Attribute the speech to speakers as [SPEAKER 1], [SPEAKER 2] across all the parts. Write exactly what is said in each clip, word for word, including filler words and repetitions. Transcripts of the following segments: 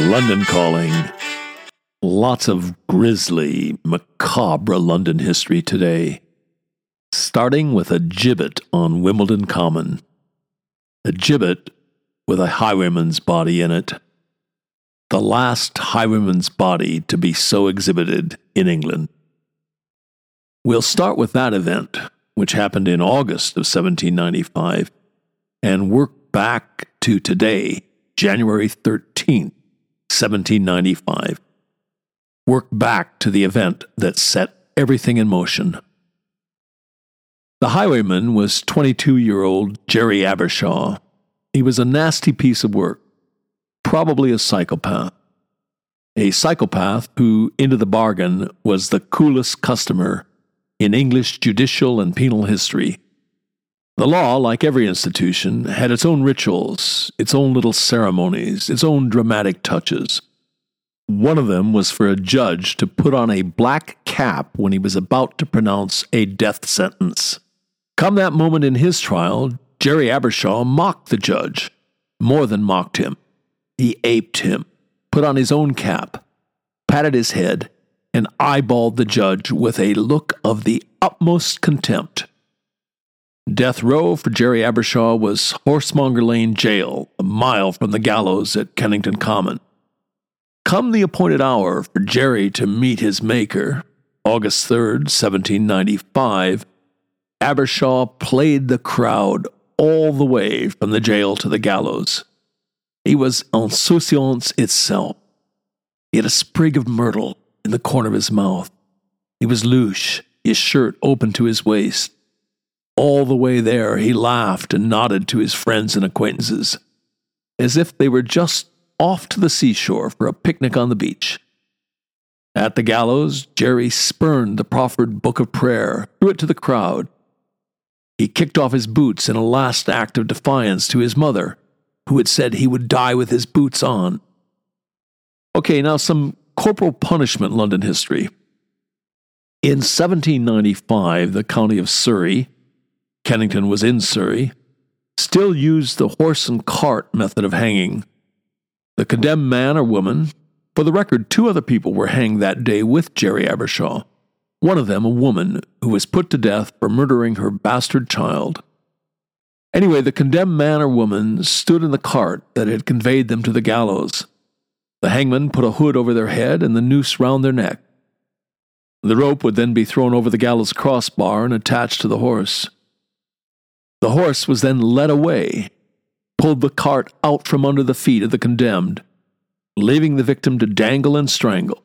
[SPEAKER 1] London Calling. Lots of grisly, macabre London history today. Starting with a gibbet on Wimbledon Common. A gibbet with a highwayman's body in it. The last highwayman's body to be so exhibited in England. We'll start with that event, which happened in August of seventeen ninety-five, and work back to today, January thirteenth, seventeen ninety-five. Work back to the event that set everything in motion. The highwayman was twenty-two-year-old Jerry Abershaw. He was a nasty piece of work, probably a psychopath. A psychopath who, into the bargain, was the coolest customer in English judicial and penal history. The law, like every institution, had its own rituals, its own little ceremonies, its own dramatic touches. One of them was for a judge to put on a black cap when he was about to pronounce a death sentence. Come that moment in his trial, Jerry Abershaw mocked the judge, more than mocked him. He aped him, put on his own cap, patted his head, and eyeballed the judge with a look of the utmost contempt. Death row for Jerry Abershaw was Horsemonger Lane Jail, a mile from the gallows at Kennington Common. Come the appointed hour for Jerry to meet his maker, August third, seventeen ninety-five, Abershaw played the crowd all the way from the jail to the gallows. He was insouciance itself. He had a sprig of myrtle in the corner of his mouth. He was louche, his shirt open to his waist. All the way there, he laughed and nodded to his friends and acquaintances, as if they were just off to the seashore for a picnic on the beach. At the gallows, Jerry spurned the proffered book of prayer, threw it to the crowd. He kicked off his boots in a last act of defiance to his mother, who had said he would die with his boots on. Okay, now some corporal punishment London history. In seventeen ninety-five, the county of Surrey, Kennington was in Surrey, still used the horse and cart method of hanging. The condemned man or woman, for the record, two other people were hanged that day with Jerry Abershaw. One of them, a woman, who was put to death for murdering her bastard child. Anyway, the condemned man or woman stood in the cart that had conveyed them to the gallows. The hangman put a hood over their head and the noose round their neck. The rope would then be thrown over the gallows crossbar and attached to the horse. The horse was then led away, pulled the cart out from under the feet of the condemned, leaving the victim to dangle and strangle.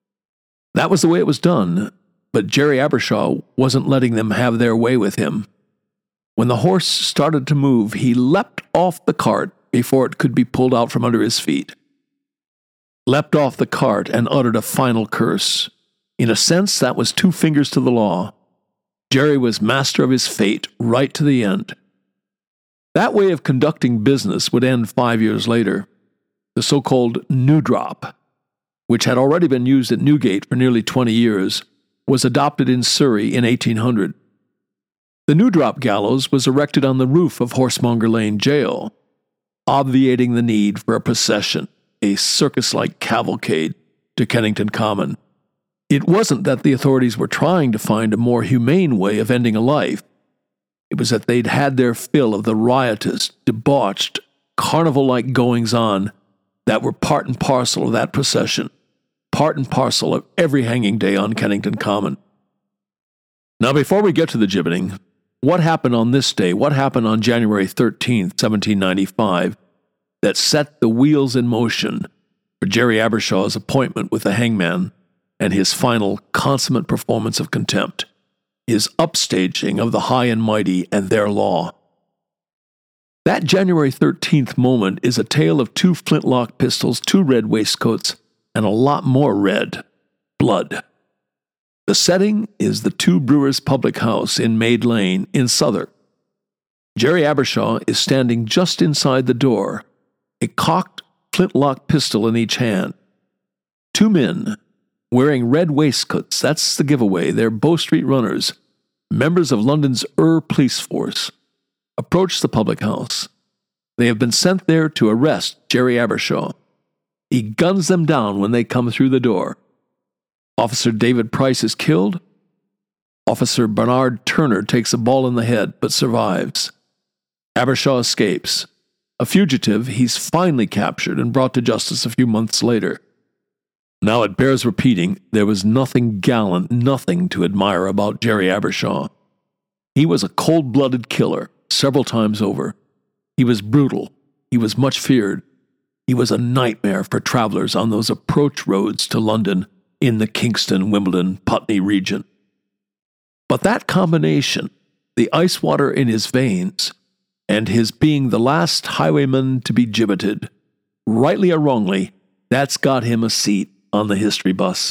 [SPEAKER 1] That was the way it was done, but Jerry Abershaw wasn't letting them have their way with him. When the horse started to move, he leapt off the cart before it could be pulled out from under his feet. Leapt off the cart and uttered a final curse. In a sense, that was two fingers to the law. Jerry was master of his fate right to the end. That way of conducting business would end five years later. The so-called New Drop, which had already been used at Newgate for nearly twenty years, was adopted in Surrey in eighteen hundred. The New Drop gallows was erected on the roof of Horsemonger Lane Jail, obviating the need for a procession, a circus-like cavalcade, to Kennington Common. It wasn't that the authorities were trying to find a more humane way of ending a life. It was that they'd had their fill of the riotous, debauched, carnival-like goings-on that were part and parcel of that procession, part and parcel of every hanging day on Kennington Common. Now, before we get to the gibbeting, what happened on this day, what happened on January thirteenth, seventeen ninety-five, that set the wheels in motion for Jerry Abershaw's appointment with the hangman and his final consummate performance of contempt, his upstaging of the high and mighty and their law? That January thirteenth moment is a tale of two flintlock pistols, two red waistcoats, and a lot more red. Blood. The setting is the Two Brewers Public House in Maid Lane in Southwark. Jerry Abershaw is standing just inside the door, a cocked flintlock pistol in each hand. Two men, wearing red waistcoats, that's the giveaway, they're Bow Street runners, members of London's Ur police force, approach the public house. They have been sent there to arrest Jerry Abershaw. He guns them down when they come through the door. Officer David Price is killed. Officer Bernard Turner takes a ball in the head but survives. Abershaw escapes. A fugitive, he's finally captured and brought to justice a few months later. Now it bears repeating, there was nothing gallant, nothing to admire about Jerry Abershaw. He was a cold-blooded killer several times over. He was brutal. He was much feared. He was a nightmare for travelers on those approach roads to London in the Kingston, Wimbledon, Putney region. But that combination, the ice water in his veins, and his being the last highwayman to be gibbeted, rightly or wrongly, that's got him a seat on the history bus.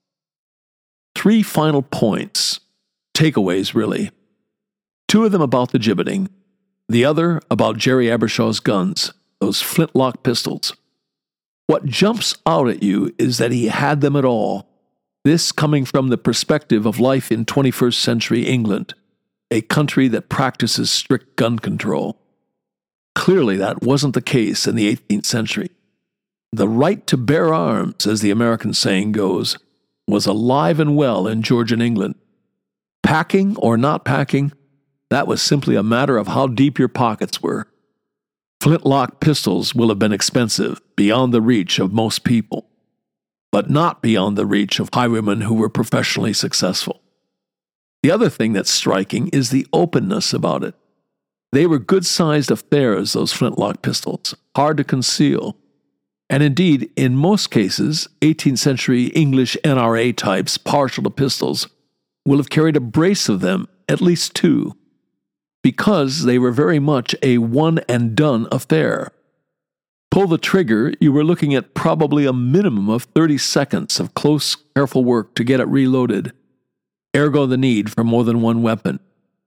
[SPEAKER 1] Three final points, takeaways really. Two of them about the gibbeting, the other about Jerry Abershaw's guns, those flintlock pistols. What jumps out at you is that he had them at all. This coming from the perspective of life in twenty-first century England, a country that practices strict gun control. Clearly that wasn't the case in the eighteenth century. The right to bear arms, as the American saying goes, was alive and well in Georgian England. Packing or not packing, that was simply a matter of how deep your pockets were. Flintlock pistols will have been expensive, beyond the reach of most people, but not beyond the reach of highwaymen who were professionally successful. The other thing that's striking is the openness about it. They were good-sized affairs, those flintlock pistols, hard to conceal. And indeed, in most cases, eighteenth century English N R A types partial to pistols will have carried a brace of them, at least two, because they were very much a one-and-done affair. Pull the trigger, you were looking at probably a minimum of thirty seconds of close, careful work to get it reloaded, ergo the need for more than one weapon.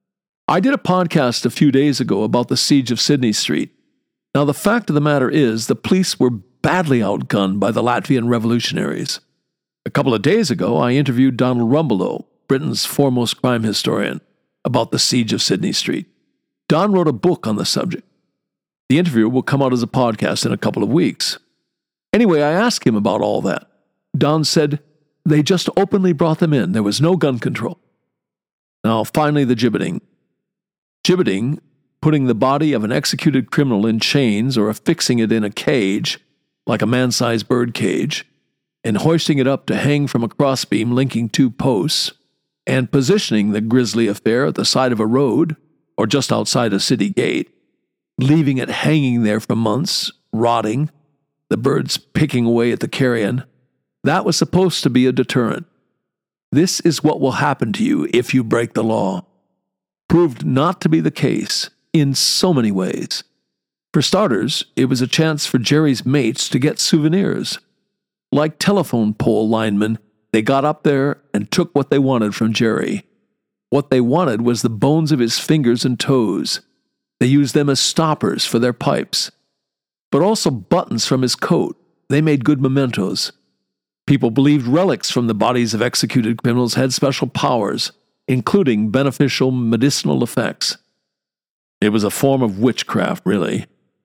[SPEAKER 1] I did a podcast a few days ago about the siege of Sydney Street. Now, the fact of the matter is the police were badly outgunned by the Latvian revolutionaries. A couple of days ago, I interviewed Donald Rumbelow, Britain's foremost crime historian, about the siege of Sydney Street. Don wrote a book on the subject. The interview will come out as a podcast in a couple of weeks. Anyway, I asked him about all that. Don said, they just openly brought them in. There was no gun control. Now, finally, the gibbeting. Gibbeting, putting the body of an executed criminal in chains or affixing it in a cage, like a man-sized bird cage, and hoisting it up to hang from a crossbeam linking two posts, and positioning the grisly affair at the side of a road or just outside a city gate, leaving it hanging there for months, rotting, the birds picking away at the carrion, that was supposed to be a deterrent. This is what will happen to you if you break the law. Proved not to be the case in so many ways. For starters, it was a chance for Jerry's mates to get souvenirs. Like telephone pole linemen, they got up there and took what they wanted from Jerry. What they wanted was the bones of his fingers and toes. They used them as stoppers for their pipes. But also buttons from his coat. They made good mementos. People believed relics from the bodies of executed criminals had special powers, including beneficial medicinal effects. It was a form of witchcraft, really.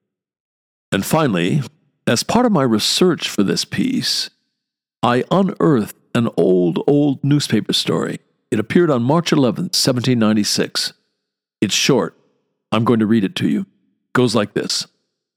[SPEAKER 1] And finally, as part of my research for this piece, I unearthed an old, old newspaper story. It appeared on March eleventh, seventeen ninety-six. It's short. I'm going to read it to you. It goes like this.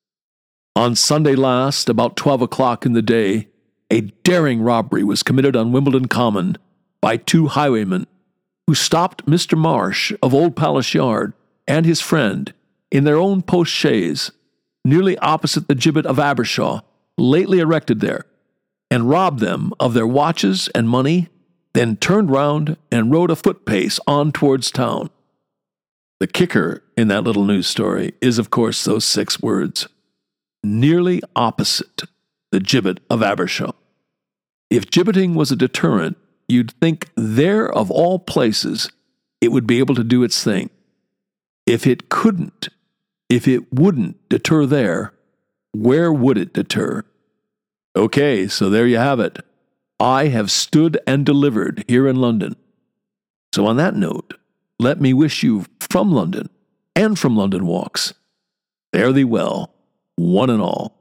[SPEAKER 1] On Sunday last, about twelve o'clock in the day, a daring robbery was committed on Wimbledon Common by two highwaymen who stopped Mister Marsh of Old Palace Yard and his friend in their own post-chaise, nearly opposite the gibbet of Abershaw, lately erected there, and robbed them of their watches and money, then turned round and rode a foot-pace on towards town. The kicker in that little news story is, of course, those six words, nearly opposite the gibbet of Abershaw. If gibbeting was a deterrent, you'd think there, of all places, it would be able to do its thing. If it couldn't, if it wouldn't deter there, where would it deter? Okay, so there you have it. I have stood and delivered here in London. So on that note, let me wish you from London and from London Walks, fare thee well, one and all.